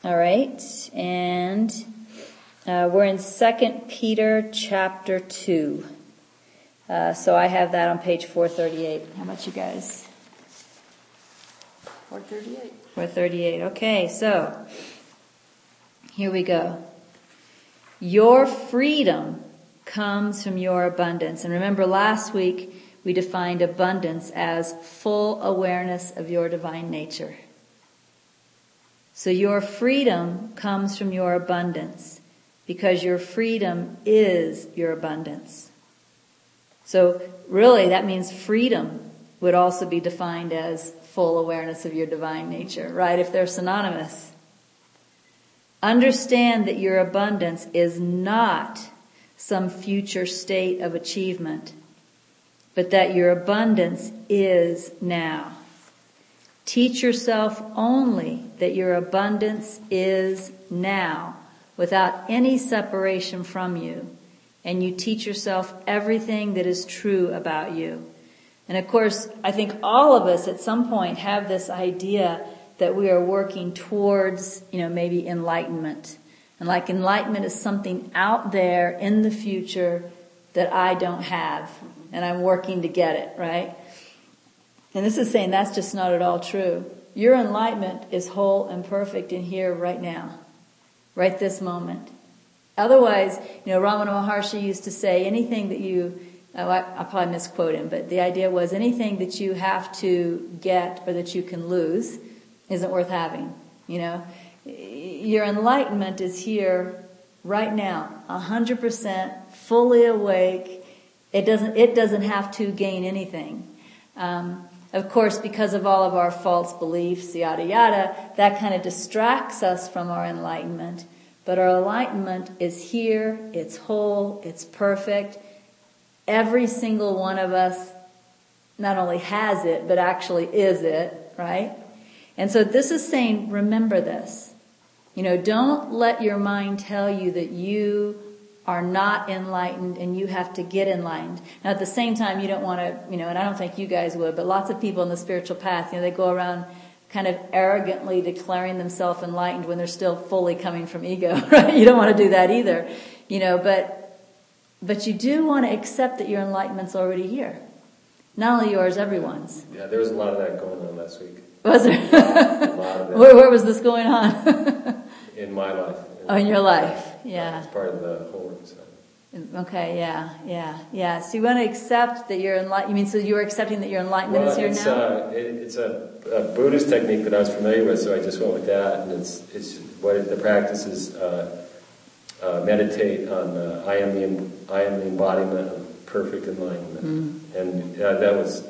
All right, and we're in 2 Peter chapter 2. So I have that on page 438. How about you guys? 438. 438. Okay, so here we go. Your freedom comes from your abundance. And remember last week we defined abundance as full awareness of your divine nature. So your freedom comes from your abundance because your freedom is your abundance. So really that means freedom would also be defined as full awareness of your divine nature, right? If they're synonymous. Understand that your abundance is not some future state of achievement, but that your abundance is now. Teach yourself only that your abundance is now, without any separation from you. And you teach yourself everything that is true about you. And of course, I think all of us at some point have this idea that we are working towards, maybe enlightenment. And like enlightenment is something out there in the future that I don't have. And I'm working to get it, right? And this is saying that's just not at all true. Your enlightenment is whole and perfect in here right now. Right this moment. Otherwise, Ramana Maharshi used to say anything that I'll probably misquote him, but the idea was anything that you have to get or that you can lose isn't worth having. Your enlightenment is here right now, 100% fully awake. It doesn't have to gain anything. Of course, because of all of our false beliefs, yada yada, that kind of distracts us from our enlightenment. But our enlightenment is here, it's whole, it's perfect. Every single one of us not only has it, but actually is it, right? And so this is saying, remember this. Don't let your mind tell you that you are not enlightened and you have to get enlightened. Now at the same time, you don't want to, and I don't think you guys would, but lots of people in the spiritual path, they go around kind of arrogantly declaring themselves enlightened when they're still fully coming from ego, right? You don't want to do that either, but you do want to accept that your enlightenment's already here. Not only yours, everyone's. Yeah, there was a lot of that going on last week. Was there? A lot of that. Where was this going on? In my life. Oh, in your life, yeah. It's part of the whole. So. Okay, yeah. So you want to accept that you're enlightened. You mean so you're accepting that your enlightenment is here now? It's a Buddhist technique that I was familiar with, so I just went with that. And it's what the practice is. Meditate on I am the embodiment of perfect enlightenment, and that was.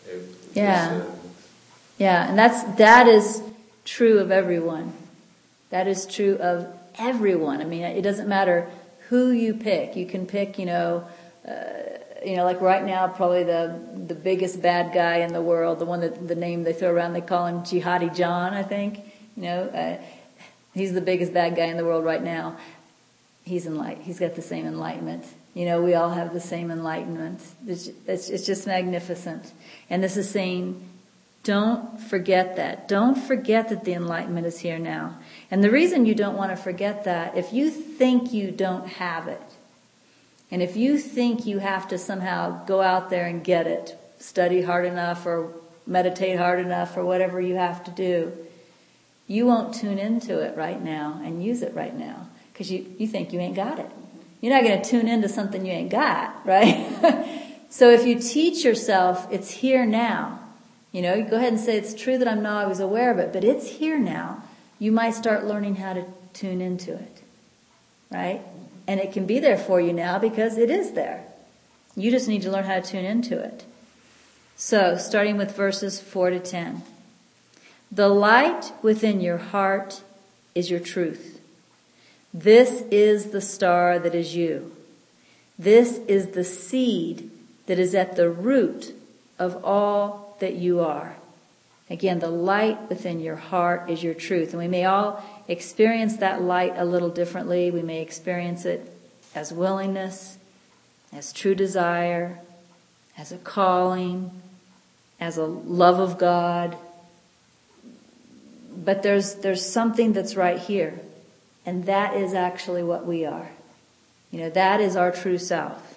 And that is true of everyone. That is true of everyone. I mean, it doesn't matter who you pick. You can pick, like right now, probably the biggest bad guy in the world, the one that the name they throw around, they call him Jihadi John, I think. He's the biggest bad guy in the world right now. He's enlightened. He's got the same enlightenment. We all have the same enlightenment. It's just magnificent. And this is saying, don't forget that. Don't forget that the enlightenment is here now. And the reason you don't want to forget that, if you think you don't have it, and if you think you have to somehow go out there and get it, study hard enough or meditate hard enough or whatever you have to do, you won't tune into it right now and use it right now because you think you ain't got it. You're not going to tune into something you ain't got, right? So if you teach yourself, it's here now. You go ahead and say, it's true that I'm not always aware of it, but it's here now. You might start learning how to tune into it, right? And it can be there for you now because it is there. You just need to learn how to tune into it. So, starting with verses 4 to 10. The light within your heart is your truth. This is the star that is you. This is the seed that is at the root of all that you are. Again, the light within your heart is your truth. And we may all experience that light a little differently. We may experience it as willingness, as true desire, as a calling, as a love of God, but there's something that's right here. And that is actually what we are. That is our true self.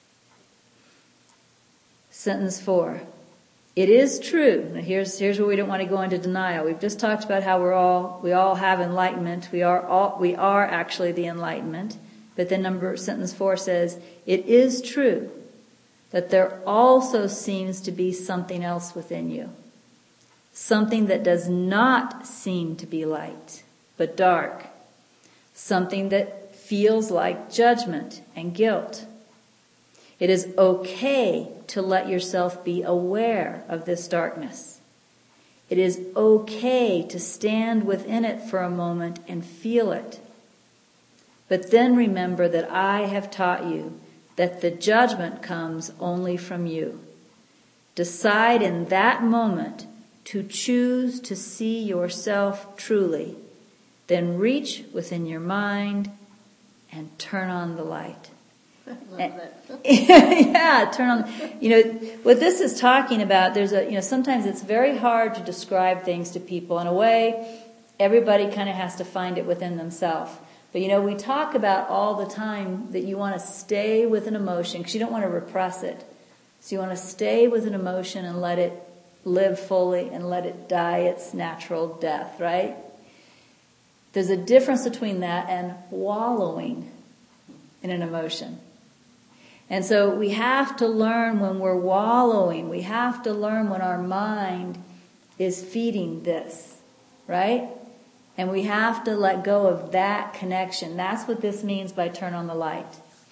Sentence 4. It is true. Now here's where we don't want to go into denial. We've just talked about how we all have enlightenment. We are actually the enlightenment. But then sentence 4 says, it is true that there also seems to be something else within you. Something that does not seem to be light, but dark. Something that feels like judgment and guilt. It is okay to let yourself be aware of this darkness. It is okay to stand within it for a moment and feel it. But then remember that I have taught you that the judgment comes only from you. Decide in that moment to choose to see yourself truly. Then reach within your mind and turn on the light. I love that. Yeah, turn on. What this is talking about, sometimes it's very hard to describe things to people. In a way, everybody kind of has to find it within themselves. But we talk about all the time that you want to stay with an emotion because you don't want to repress it. So you want to stay with an emotion and let it live fully and let it die its natural death, right? There's a difference between that and wallowing in an emotion. And so we have to learn when we're wallowing. We have to learn when our mind is feeding this, right? And we have to let go of that connection. That's what this means by turn on the light.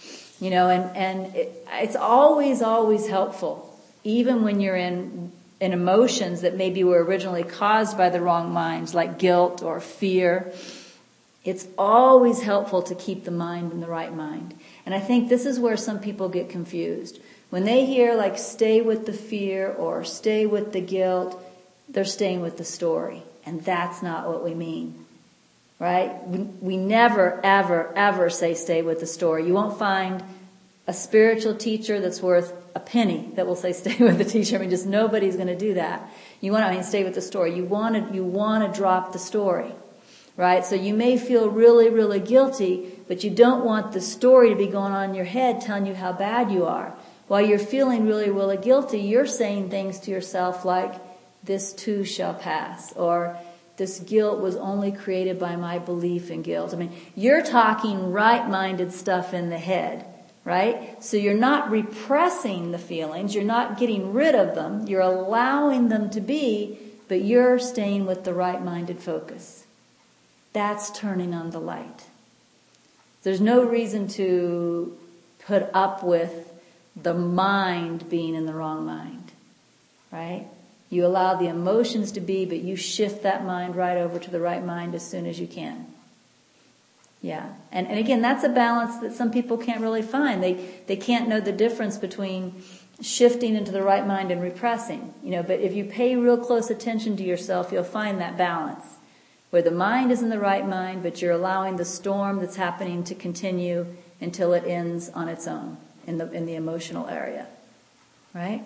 It's always helpful, even when you're in emotions that maybe were originally caused by the wrong minds, like guilt or fear. It's always helpful to keep the mind in the right mind. And I think this is where some people get confused. When they hear like stay with the fear or stay with the guilt, they're staying with the story. And that's not what we mean. Right? We never, ever, ever say stay with the story. You won't find a spiritual teacher that's worth a penny that will say stay with the teacher. Just nobody's going to do that. Stay with the story. You want to drop the story. Right? So you may feel really, really guilty, but you don't want the story to be going on in your head telling you how bad you are. While you're feeling really, really guilty, you're saying things to yourself like, this too shall pass, or this guilt was only created by my belief in guilt. You're talking right-minded stuff in the head, right? So you're not repressing the feelings, you're not getting rid of them, you're allowing them to be, but you're staying with the right-minded focus. That's turning on the light. There's no reason to put up with the mind being in the wrong mind, right? You allow the emotions to be, but you shift that mind right over to the right mind as soon as you can. Yeah. And again, that's a balance that some people can't really find. They can't know the difference between shifting into the right mind and repressing. But if you pay real close attention to yourself, you'll find that balance. Where the mind is in the right mind, but you're allowing the storm that's happening to continue until it ends on its own in the emotional area. Right?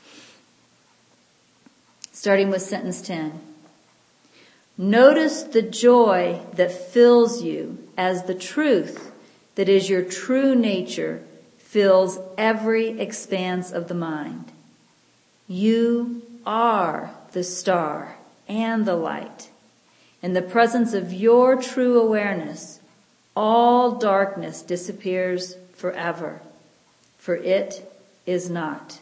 Starting with sentence 10. Notice the joy that fills you as the truth that is your true nature fills every expanse of the mind. You are the star and the light. In the presence of your true awareness, all darkness disappears forever, for it is not.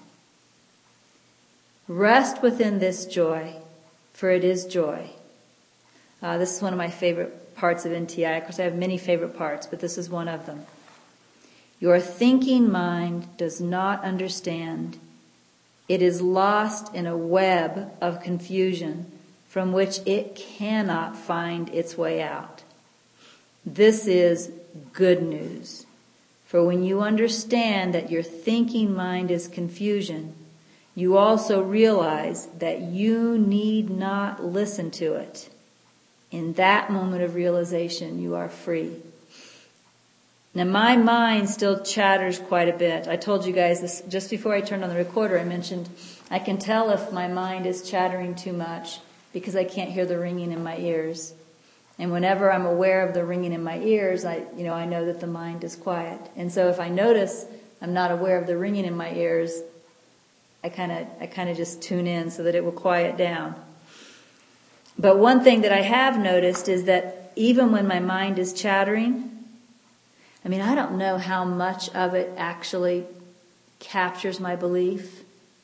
Rest within this joy, for it is joy. This is one of my favorite parts of NTI. Of course, I have many favorite parts, but this is one of them. Your thinking mind does not understand. It is lost in a web of confusion from which it cannot find its way out. This is good news. For when you understand that your thinking mind is confusion, you also realize that you need not listen to it. In that moment of realization, you are free. Now, my mind still chatters quite a bit. I told you guys this just before I turned on the recorder. I mentioned I can tell if my mind is chattering too much because I can't hear the ringing in my ears. And whenever I'm aware of the ringing in my ears, I know that the mind is quiet. And so if I notice I'm not aware of the ringing in my ears, I kind of just tune in so that it will quiet down. But one thing that I have noticed is that even when my mind is chattering, I don't know how much of it actually captures my belief.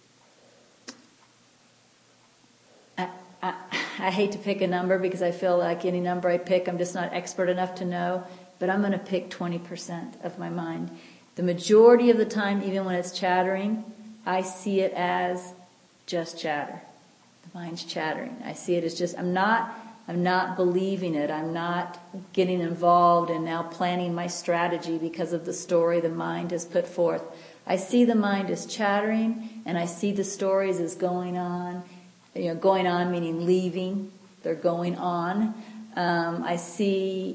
I hate to pick a number because I feel like any number I pick, I'm just not expert enough to know, but I'm going to pick 20% of my mind. The majority of the time, even when it's chattering, I see it as just chatter. The mind's chattering. I see it as just, I'm not believing it. I'm not getting involved and now planning my strategy because of the story the mind has put forth. I see the mind as chattering, and I see the stories as going on. Going on meaning leaving. They're going on. I see.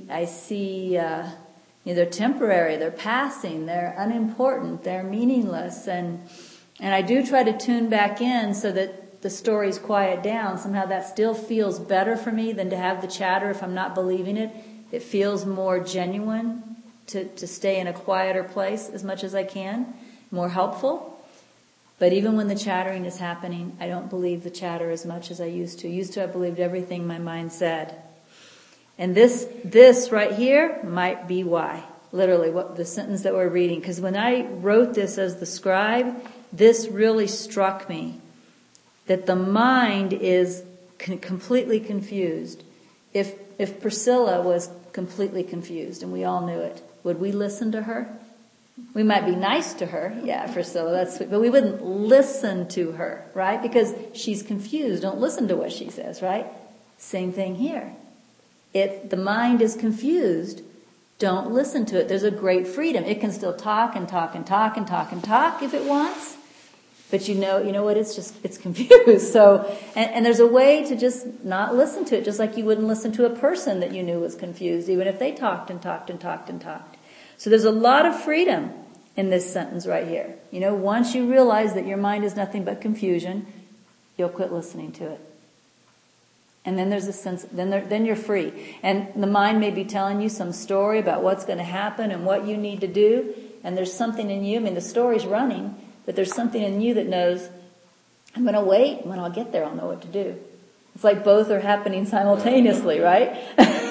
They're temporary. They're passing. They're unimportant. They're meaningless. And I do try to tune back in so that the stories quiet down. Somehow that still feels better for me than to have the chatter if I'm not believing it. It feels more genuine to stay in a quieter place as much as I can. More helpful. But even when the chattering is happening, I don't believe the chatter as much as I used to. I believed everything my mind said. And this right here might be why. Literally, what the sentence that we're reading. Because when I wrote this as the scribe, this really struck me. That the mind is completely confused. If Priscilla was completely confused, and we all knew it, would we listen to her? We might be nice to her, yeah, Priscilla, that's sweet, but we wouldn't listen to her, right? Because she's confused. Don't listen to what she says, right? Same thing here. If the mind is confused, don't listen to it. There's a great freedom. It can still talk and talk and talk and talk and talk if it wants. But you know what? It's confused. So, and there's a way to just not listen to it, just like you wouldn't listen to a person that you knew was confused, even if they talked and talked and talked and talked. So there's a lot of freedom in this sentence right here. Once you realize that your mind is nothing but confusion, you'll quit listening to it. And then there's a sense, then you're free. And the mind may be telling you some story about what's going to happen and what you need to do. And there's something in you, the story's running, but there's something in you that knows, I'm going to wait. When I'll get there, I'll know what to do. It's like both are happening simultaneously, right?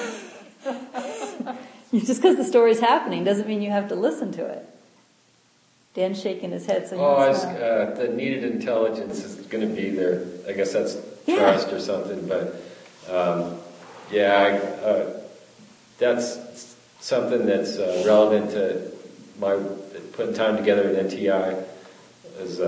Just because the story's happening doesn't mean you have to listen to it. Dan's shaking his head. So the needed intelligence is going to be there. I guess that's trust or something. But that's something that's relevant to my putting time together at NTI. Is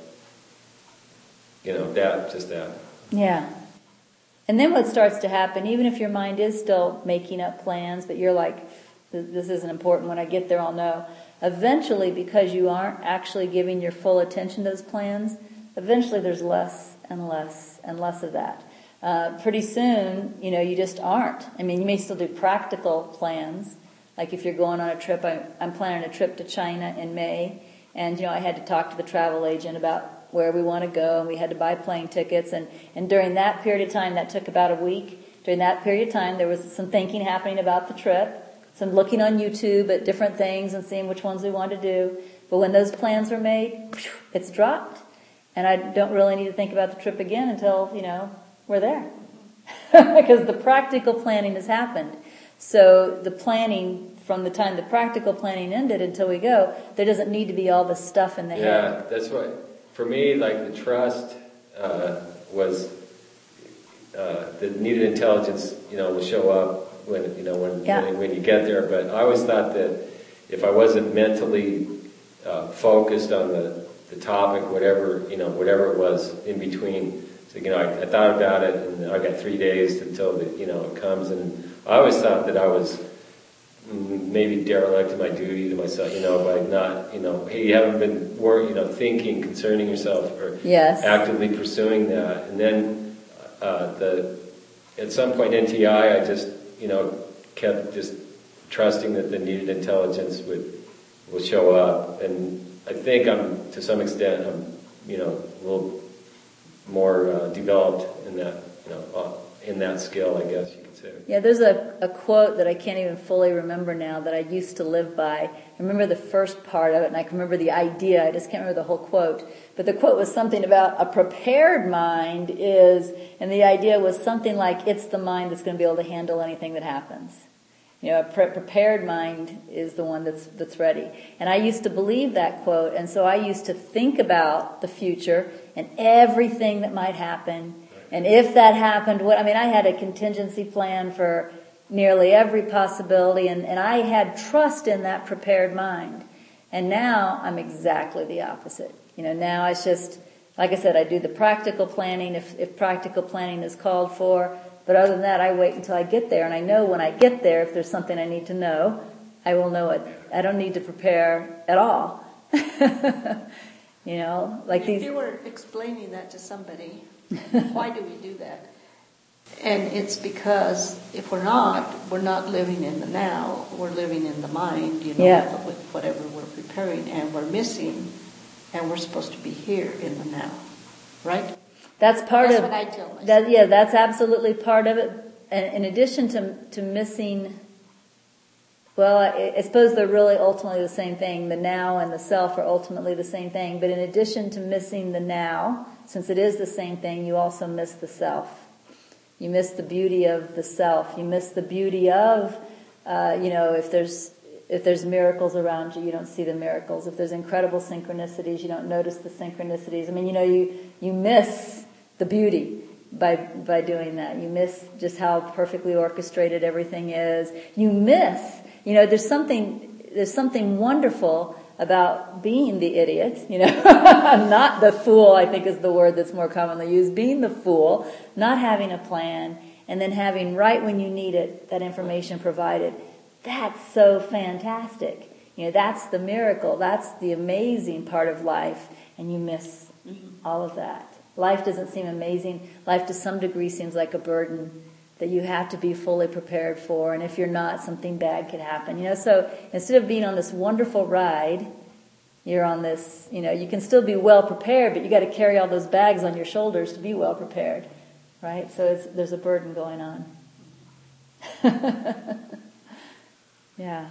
that. Yeah. And then what starts to happen, even if your mind is still making up plans, but you're like, this isn't important, when I get there I'll know. Eventually, because you aren't actually giving your full attention to those plans, eventually there's less and less and less of that. Pretty soon, you just aren't. You may still do practical plans. Like if you're going on a trip, I'm planning a trip to China in May, and I had to talk to the travel agent about where we want to go, and we had to buy plane tickets, and during that period of time, that took about a week, during that period of time there was some thinking happening about the trip, some looking on YouTube at different things and seeing which ones we wanted to do. But when those plans were made, it's dropped, and I don't really need to think about the trip again until, we're there. Because the practical planning has happened. So the planning, from the time the practical planning ended until we go, there doesn't need to be all this stuff in the head. Yeah, that's right. For me, like the trust was the needed intelligence. Will show up when you get there. But I always thought that if I wasn't mentally focused on the topic, whatever it was in between. So I thought about it, and I got 3 days until it comes. And I always thought that I was maybe derelict in my duty to myself, by not, hey, you haven't been thinking concerning yourself or actively pursuing that. And then at some point in NTI, I just kept just trusting that the needed intelligence will show up. And I think to some extent I'm a little more developed in in that skill, I guess you could say. Yeah, there's a quote that I can't even fully remember now that I used to live by. I remember the first part of it, and I can remember the idea. I just can't remember the whole quote. But the quote was something about a prepared mind is, and the idea was something like, it's the mind that's going to be able to handle anything that happens. A prepared mind is the one that's ready. And I used to believe that quote, and so I used to think about the future and everything that might happen. And if that happened, I had a contingency plan for nearly every possibility, and I had trust in that prepared mind. And now I'm exactly the opposite. Now it's just, like I said, I do the practical planning if practical planning is called for. But other than that, I wait until I get there. And I know when I get there, if there's something I need to know, I will know it. I don't need to prepare at all. If you were explaining that to somebody, why do we do that? And it's because if we're not living in the now, we're living in the mind, with whatever we're preparing, and we're missing, and we're supposed to be here in the now, right? That's what I tell myself. That's absolutely part of it. And in addition to missing, I suppose they're really ultimately the same thing. The now and the self are ultimately the same thing. But in addition to missing the now, since it is the same thing, you also miss the self. You miss the beauty of the self. You miss the beauty of, if there's miracles around you, you don't see the miracles. If there's incredible synchronicities, you don't notice the synchronicities. You miss the beauty by doing that. You miss just how perfectly orchestrated everything is. You miss, there's something wonderful about being the idiot, not the fool, I think is the word that's more commonly used, being the fool, not having a plan, and then having right when you need it, that information provided. That's so fantastic. That's the miracle. That's the amazing part of life, and you miss all of that. Life doesn't seem amazing. Life to some degree seems like a burden that you have to be fully prepared for, and if you're not, something bad could happen. So instead of being on this wonderful ride, you're on this, you can still be well prepared, but you got to carry all those bags on your shoulders to be well prepared, right? So there's a burden going on. Yeah.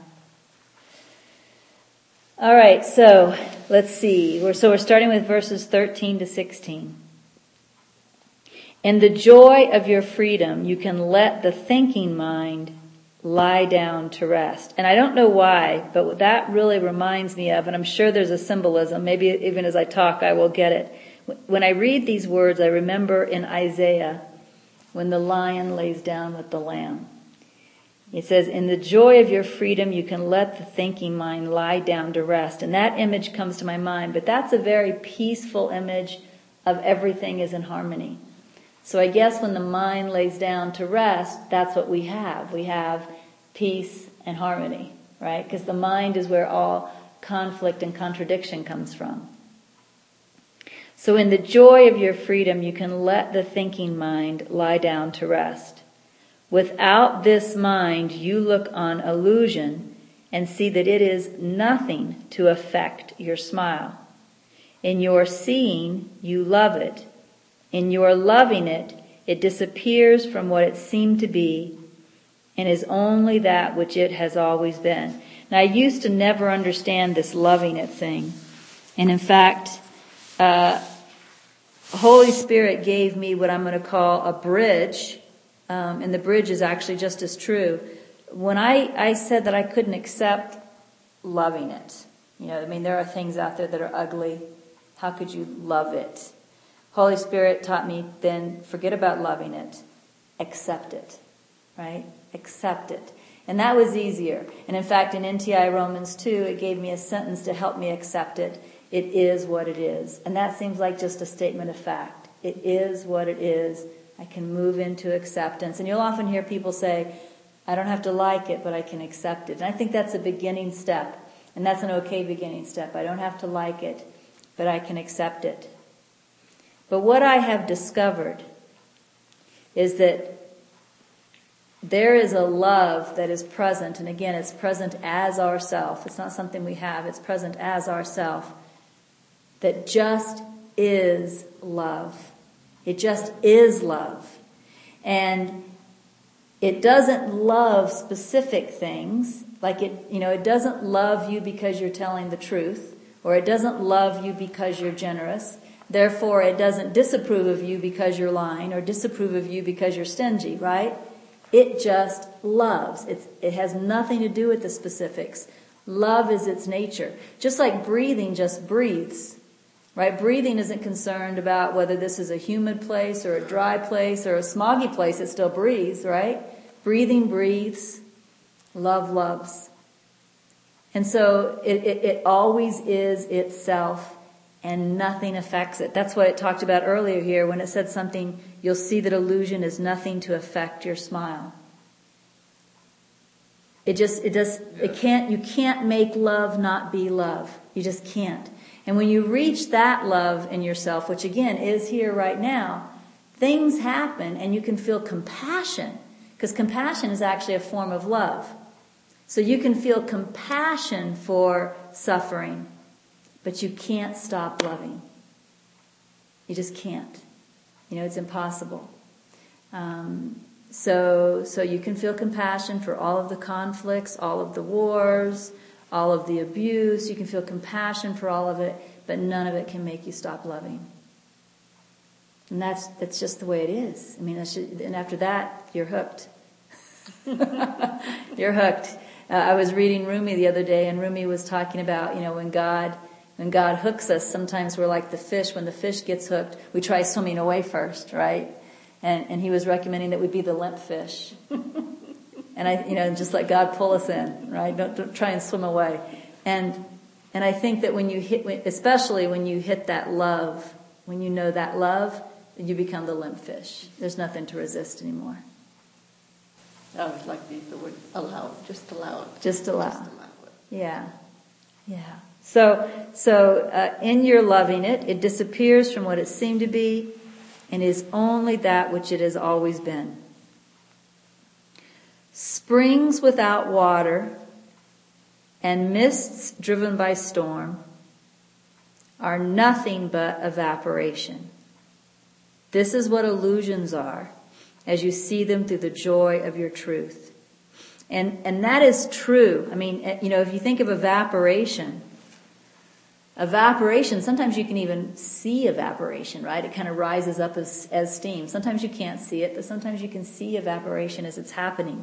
All right, so let's see. We're starting with verses 13 to 16. In the joy of your freedom, you can let the thinking mind lie down to rest. And I don't know why, but that really reminds me of, and I'm sure there's a symbolism, maybe even as I talk I will get it. When I read these words, I remember in Isaiah, when the lion lays down with the lamb. It says, in the joy of your freedom, you can let the thinking mind lie down to rest. And that image comes to my mind, but that's a very peaceful image of everything is in harmony. So I guess when the mind lays down to rest, that's what we have. We have peace and harmony, right? Because the mind is where all conflict and contradiction comes from. So in the joy of your freedom, you can let the thinking mind lie down to rest. Without this mind, you look on illusion and see that it is nothing to affect your smile. In your seeing, you love it. In your loving it, it disappears from what it seemed to be and is only that which it has always been. Now, I used to never understand this loving it thing. And in fact, Holy Spirit gave me what I'm going to call a bridge. And the bridge is actually just as true. When I said that I couldn't accept loving it, there are things out there that are ugly. How could you love it? Holy Spirit taught me then, forget about loving it. Accept it. Right? Accept it. And that was easier. And in fact, in NTI Romans 2, it gave me a sentence to help me accept it. It is what it is. And that seems like just a statement of fact. It is what it is. I can move into acceptance. And you'll often hear people say, I don't have to like it, but I can accept it. And I think that's a beginning step. And that's an okay beginning step. I don't have to like it, but I can accept it. But what I have discovered is that there is a love that is present. And again, it's present as ourself. It's not something we have. It's present as ourself. That just is love. It just is love. And it doesn't love specific things, like it doesn't love you because you're telling the truth, or it doesn't love you because you're generous. Therefore, it doesn't disapprove of you because you're lying, or disapprove of you because you're stingy, right? It just loves. It has nothing to do with the specifics. Love is its nature. Just like breathing just breathes, right? Breathing isn't concerned about whether this is a humid place or a dry place or a smoggy place. It still breathes, right? Breathing breathes. Love loves. And so it always is itself, and nothing affects it. That's what it talked about earlier here when it said something, you'll see that illusion is nothing to affect your smile. You can't make love not be love. You just can't. And when you reach that love in yourself, which again is here right now, things happen and you can feel compassion, because compassion is actually a form of love. So you can feel compassion for suffering, but you can't stop loving. You just can't. It's impossible. So you can feel compassion for all of the conflicts, all of the wars, all of the abuse. You can feel compassion for all of it, but none of it can make you stop loving. And that's just the way it is. And after that, you're hooked. You're hooked. I was reading Rumi the other day, and Rumi was talking about, when God hooks us, sometimes we're like the fish. When the fish gets hooked, we try swimming away first, right? And he was recommending that we be the limp fish. And just let God pull us in, right? Don't try and swim away. And I think that especially when you hit that love, when you know that love, you become the limp fish. There's nothing to resist anymore. I would like to use the word allow. Just allow it. Just allow. Just allow it. Yeah. So in your loving it, it disappears from what it seemed to be and is only that which it has always been. Springs without water and mists driven by storm are nothing but evaporation. This is what illusions are, as you see them through the joy of your truth. And that is true. If you think of evaporation, sometimes you can even see evaporation, right? It kind of rises up as steam. Sometimes you can't see it, but sometimes you can see evaporation as it's happening.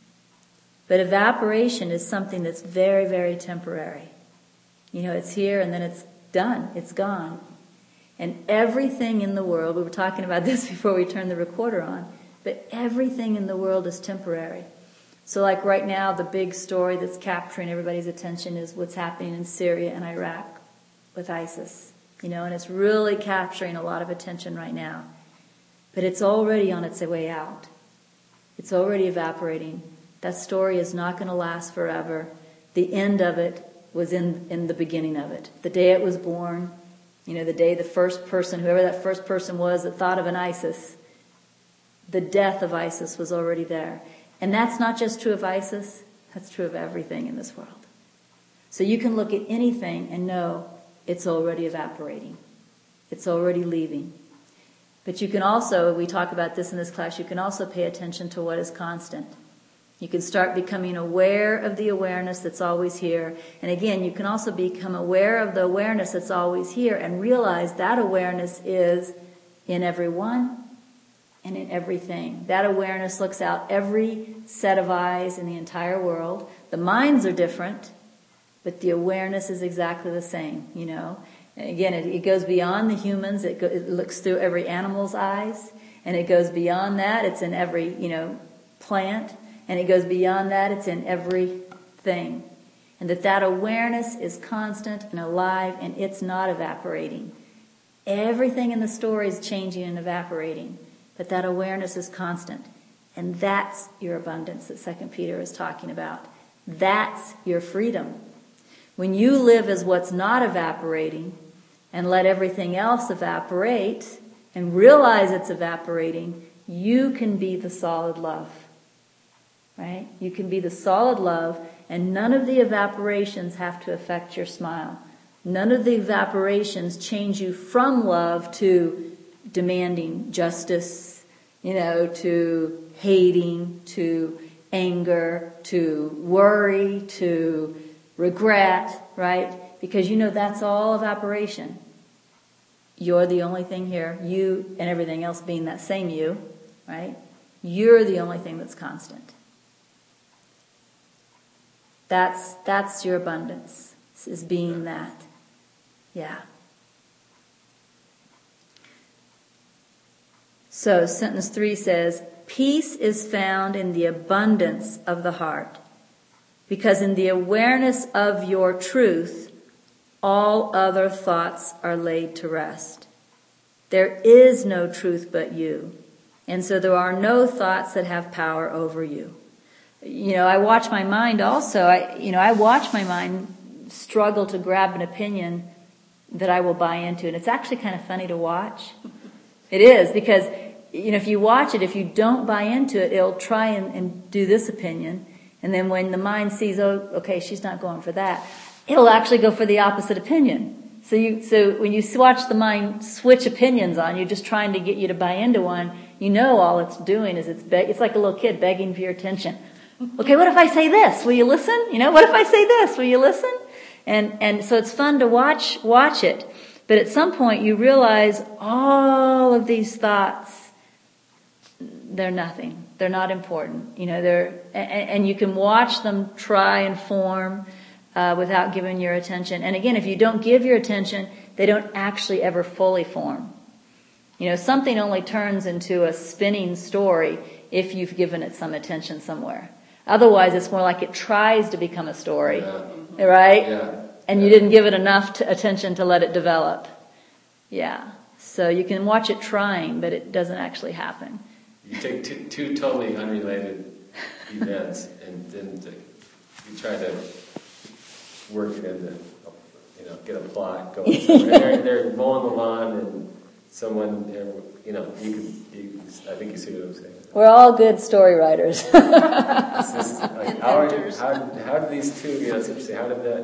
But evaporation is something that's very, very temporary. It's here and then it's done. It's gone. And everything in the world, we were talking about this before we turned the recorder on, but everything in the world is temporary. So like right now, the big story that's capturing everybody's attention is what's happening in Syria and Iraq with ISIS. And it's really capturing a lot of attention right now. But it's already on its way out. It's already evaporating. That story is not going to last forever. The end of it was in the beginning of it. The day it was born, the day the first person, whoever that first person was that thought of an ISIS, the death of ISIS was already there. And that's not just true of ISIS, that's true of everything in this world. So you can look at anything and know it's already evaporating. It's already leaving. But you can also, we talk about this in this class, you can also pay attention to what is constant. You can start becoming aware of the awareness that's always here. And again, you can also become aware of the awareness that's always here and realize that awareness is in everyone and in everything. That awareness looks out every set of eyes in the entire world. The minds are different, but the awareness is exactly the same, And again, it goes beyond the humans. It looks through every animal's eyes. And it goes beyond that. It's in every, plant. And it goes beyond that. It's in everything. And that awareness is constant and alive, and it's not evaporating. Everything in the story is changing and evaporating. But that awareness is constant. And that's your abundance that 2 Peter is talking about. That's your freedom. When you live as what's not evaporating and let everything else evaporate and realize it's evaporating, you can be the solid love. Right? You can be the solid love, and none of the evaporations have to affect your smile. None of the evaporations change you from love to demanding justice, to hating, to anger, to worry, to regret, right? Because that's all evaporation. You're the only thing here, you and everything else being that same you, right? You're the only thing that's constant. That's your abundance, is being that. Yeah. So sentence 3 says, peace is found in the abundance of the heart, because in the awareness of your truth, all other thoughts are laid to rest. There is no truth but you, and so there are no thoughts that have power over you. I watch my mind also. I watch my mind struggle to grab an opinion that I will buy into, and it's actually kind of funny to watch. It is, because if you watch it, if you don't buy into it, it'll try and do this opinion, and then when the mind sees, oh, okay, she's not going for that, it'll actually go for the opposite opinion. So when you watch the mind switch opinions on you, just trying to get you to buy into one, all it's doing is it's like a little kid begging for your attention. Okay, what if I say this? Will you listen? What if I say this? Will you listen? And so it's fun to watch it. But at some point you realize all of these thoughts, they're nothing. They're not important. And you can watch them try and form without giving your attention. And again, if you don't give your attention, they don't actually ever fully form. Something only turns into a spinning story if you've given it some attention somewhere. Otherwise, it's more like it tries to become a story, right? Yeah. And you didn't give it enough attention to let it develop. Yeah. So you can watch it trying, but it doesn't actually happen. You take two totally unrelated events and then you try to work it into, get a plot going. They're mowing the lawn and someone, I think you see what I'm saying. We're all good story writers. How did these two, it's interesting, how did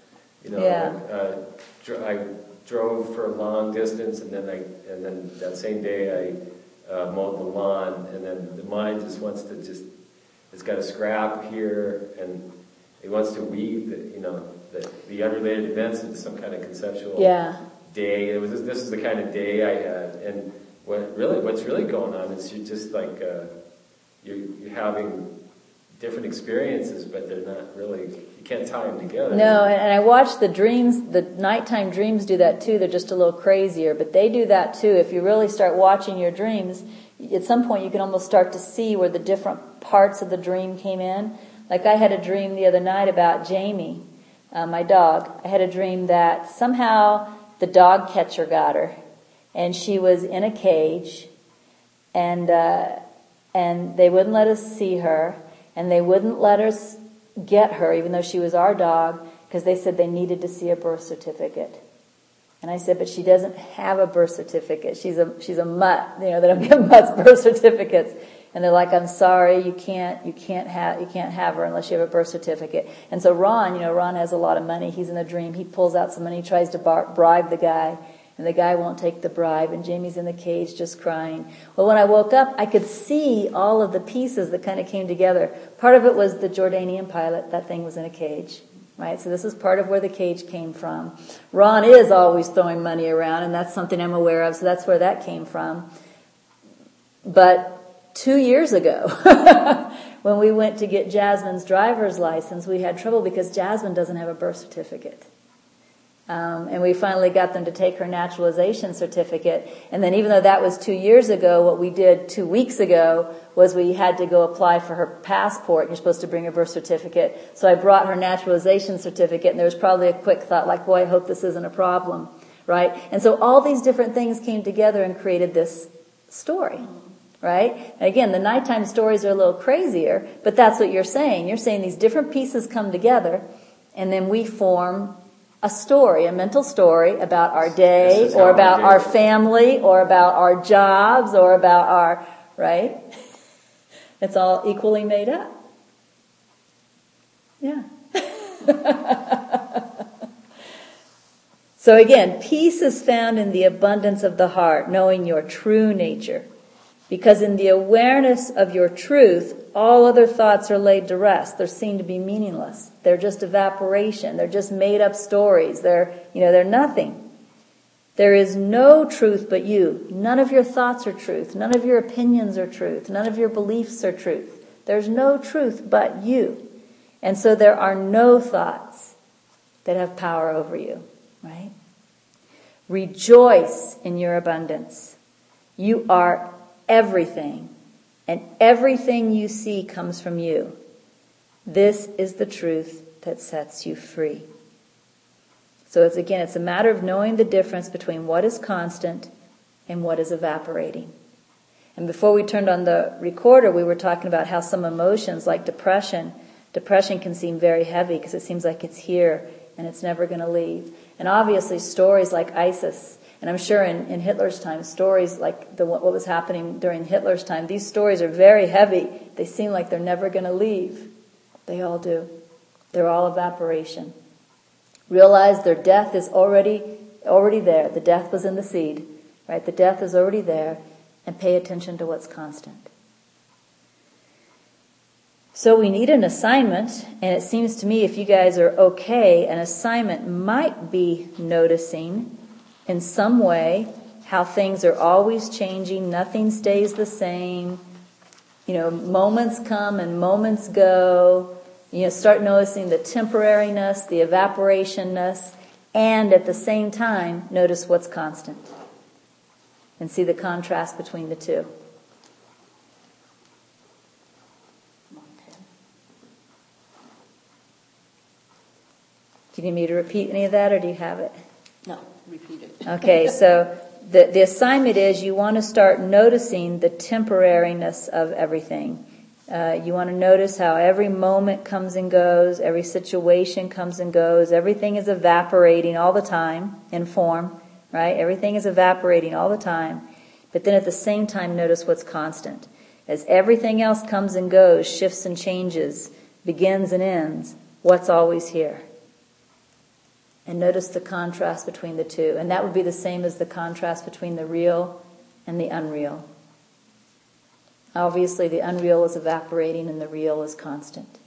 that, I drove for a long distance and then that same day I mowed the lawn, and then the mind just wants to it's got a scrap here and it wants to weave the unrelated events into some kind of conceptual day. This is the kind of day I had, and what's really going on is you're just like you're having different experiences, but they're not really, you can't tie them together. No, and I watch the dreams, the nighttime dreams do that too. They're just a little crazier, but they do that too. If you really start watching your dreams, at some point you can almost start to see where the different parts of the dream came in. Like I had a dream the other night about Jamie, my dog. I had a dream that somehow the dog catcher got her, and she was in a cage, and they wouldn't let us see her, and they wouldn't let us get her, even though she was our dog, because they said they needed to see a birth certificate. And I said, but she doesn't have a birth certificate. She's a mutt. They don't give mutts birth certificates. And they're like, I'm sorry, you can't have her unless you have a birth certificate. And so Ron has a lot of money. He's in a dream. He pulls out some money, tries to bribe the guy, and the guy won't take the bribe, and Jamie's in the cage just crying. Well, when I woke up, I could see all of the pieces that kind of came together. Part of it was the Jordanian pilot. That thing was in a cage, right? So this is part of where the cage came from. Ron is always throwing money around, and that's something I'm aware of, so that's where that came from. But 2 years ago, when we went to get Jasmine's driver's license, we had trouble because Jasmine doesn't have a birth certificate. And we finally got them to take her naturalization certificate. And then even though that was 2 years ago, what we did 2 weeks ago was we had to go apply for her passport. You're supposed to bring a birth certificate. So I brought her naturalization certificate, and there was probably a quick thought like, boy, I hope this isn't a problem, right? And so all these different things came together and created this story, right? And again, the nighttime stories are a little crazier, but that's what you're saying. You're saying these different pieces come together, and then we form a story, a mental story about our day, or about our family, or about our jobs, or about our, right? It's all equally made up. Yeah. So again, peace is found in the abundance of the heart, knowing your true nature. Because in the awareness of your truth, all other thoughts are laid to rest. They're seen to be meaningless. They're just evaporation. They're just made up stories. They're nothing. There is no truth but you. None of your thoughts are truth. None of your opinions are truth. None of your beliefs are truth. There's no truth but you. And so there are no thoughts that have power over you, right? Rejoice in your abundance. You are everything, and everything you see comes from you. This is the truth that sets you free. So it's a matter of knowing the difference between what is constant and what is evaporating. And before we turned on the recorder, we were talking about how some emotions, like depression can seem very heavy because it seems like it's here and it's never going to leave. And obviously stories like ISIS, and I'm sure in Hitler's time, stories like what was happening during Hitler's time, these stories are very heavy. They seem like they're never going to leave. They all do. They're all evaporation. Realize their death is already there. The death was in the seed, right? The death is already there, and pay attention to what's constant. So we need an assignment, and it seems to me, if you guys are okay, an assignment might be noticing in some way how things are always changing, nothing stays the same. Moments come and moments go. Start noticing the temporariness, the evaporationness, and at the same time, notice what's constant. And see the contrast between the two. Do you need me to repeat any of that, or do you have it? No, repeat it. Okay, so the assignment is you want to start noticing the temporariness of everything. You want to notice how every moment comes and goes, every situation comes and goes, everything is evaporating all the time in form, right? Everything is evaporating all the time. But then at the same time, notice what's constant. As everything else comes and goes, shifts and changes, begins and ends, what's always here? And notice the contrast between the two. And that would be the same as the contrast between the real and the unreal. Obviously, the unreal is evaporating and the real is constant.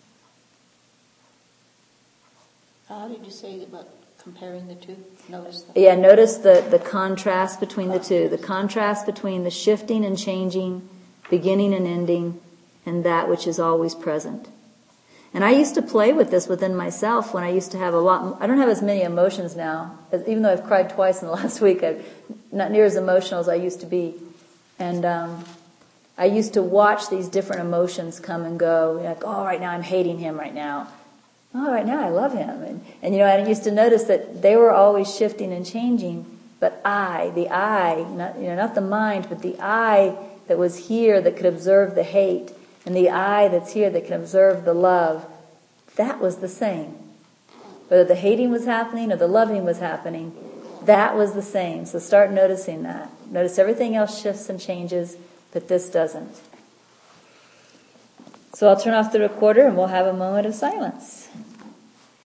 How did you say about comparing the two? Notice that. Yeah, notice the contrast between the two. The contrast between the shifting and changing, beginning and ending, and that which is always present. And I used to play with this within myself when I used to have I don't have as many emotions now. Even though I've cried twice in the last week, I'm not near as emotional as I used to be. And I used to watch these different emotions come and go. Like, oh, right now I'm hating him right now. Oh, right now I love him. And I used to notice that they were always shifting and changing. But the I, not the mind, but the I that was here that could observe the hate, and the I that's here that can observe the love, that was the same. Whether the hating was happening or the loving was happening, that was the same. So start noticing that. Notice everything else shifts and changes, but this doesn't. So I'll turn off the recorder and we'll have a moment of silence.